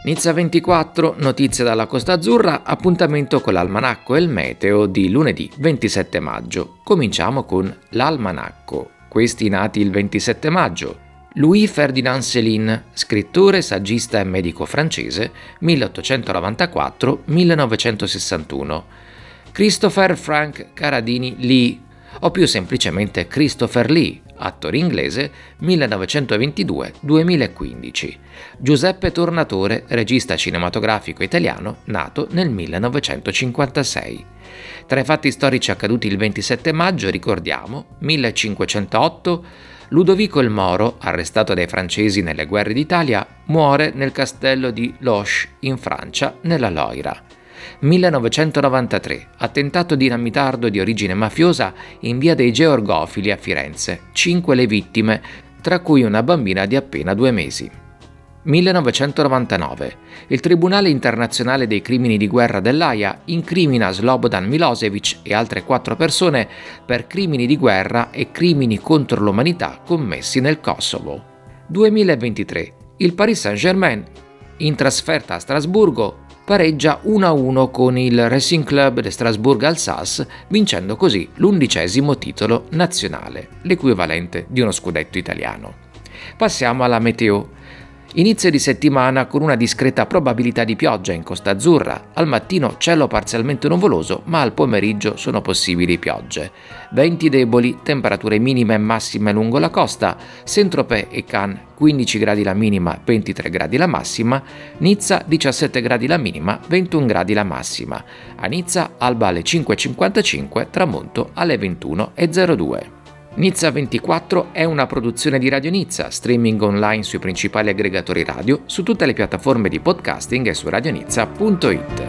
Nizza 24, notizie dalla Costa Azzurra, appuntamento con l'almanacco e il meteo di lunedì 27 maggio. Cominciamo con l'almanacco. Questi nati il 27 maggio. Louis Ferdinand Céline, scrittore, saggista e medico francese, 1894-1961. Christopher Frank Carradini Lee, o più semplicemente Christopher Lee, attore inglese, 1922-2015. Giuseppe Tornatore, regista cinematografico italiano, nato nel 1956. Tra i fatti storici accaduti il 27 maggio ricordiamo 1508, Ludovico il Moro, arrestato dai francesi nelle guerre d'Italia, muore nel castello di Loches in Francia, nella Loira. 1993, attentato dinamitardo di origine mafiosa in via dei Georgofili a Firenze, 5 le vittime, tra cui una bambina di appena 2 mesi. 1999, il Tribunale internazionale dei crimini di guerra dell'Aia incrimina Slobodan Milosevic e altre 4 persone per crimini di guerra e crimini contro l'umanità commessi nel Kosovo. 2023, il Paris Saint-Germain, in trasferta a Strasburgo, pareggia 1-1 con il Racing Club de Strasbourg-Alsace, vincendo così l'11° titolo nazionale, l'equivalente di uno scudetto italiano. Passiamo alla meteo. Inizio di settimana con una discreta probabilità di pioggia in Costa Azzurra. Al mattino cielo parzialmente nuvoloso, ma al pomeriggio sono possibili piogge. Venti deboli, temperature minime e massime lungo la costa. Saint-Tropez e Cannes 15 gradi la minima, 23 gradi la massima. Nizza 17 gradi la minima, 21 gradi la massima. A Nizza alba alle 5:55, tramonto alle 21:02. Nizza 24 è una produzione di Radio Nizza, streaming online sui principali aggregatori radio, su tutte le piattaforme di podcasting e su radionizza.it.